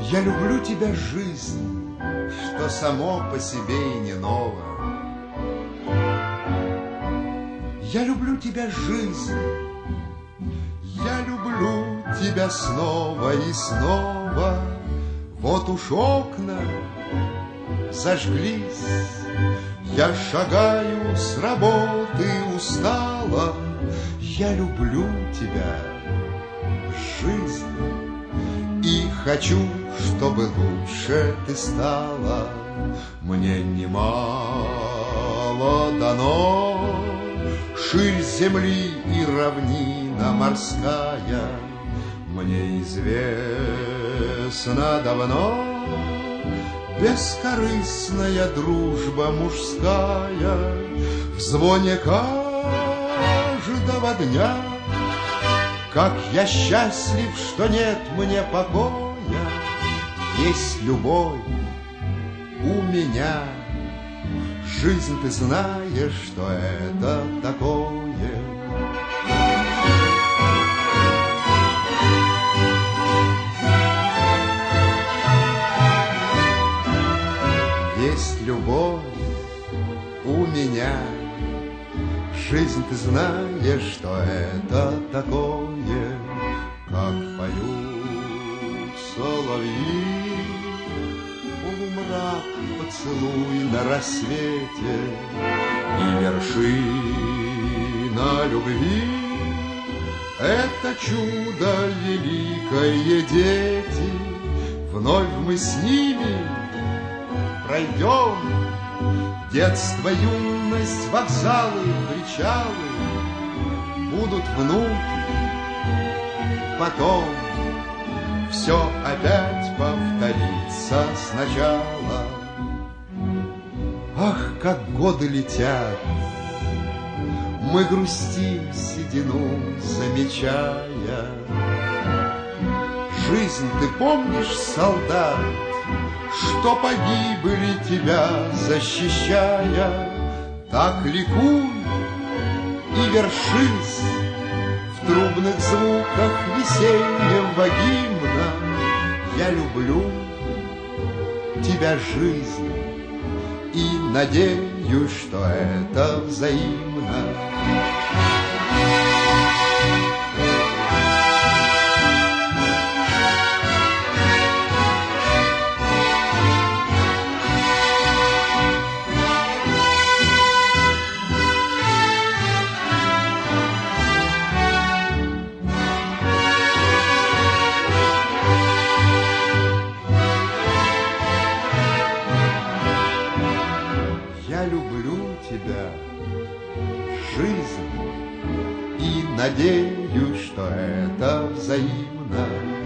Я люблю тебя, жизнь, что само по себе и не ново. Я люблю тебя, жизнь, я люблю тебя снова и снова. Вот уж окна зажглись, я шагаю с работы устала. Я люблю тебя, жизнь, и хочу, чтобы лучше ты стала. Мне немало дано, ширь земли и равнина морская. Мне известна давно бескорыстная дружба мужская. В звоне каждого дня как я счастлив, что нет мне покоя. Есть любовь у меня, жизнь, ты знаешь, что это такое. Есть любовь у меня, жизнь, ты знаешь, что это такое. Как поют соловьи, полумрак поцелуй на рассвете, и вершина любви — это чудо великое, дети. Вновь мы с ними пройдем детство, юность, вокзалы, причалы. Будут внуки, потом все опять повторится сначала. Ах, как годы летят, мы грустим седину, замечая. Жизнь, ты помнишь, солдат, что погибли тебя защищая? Так ликуй и вершись в трубных звуках весеннего гимна. Я люблю тебя, жизнь, и надеюсь, что это взаимно. Я люблю тебя, жизнь, и надеюсь, что это взаимно.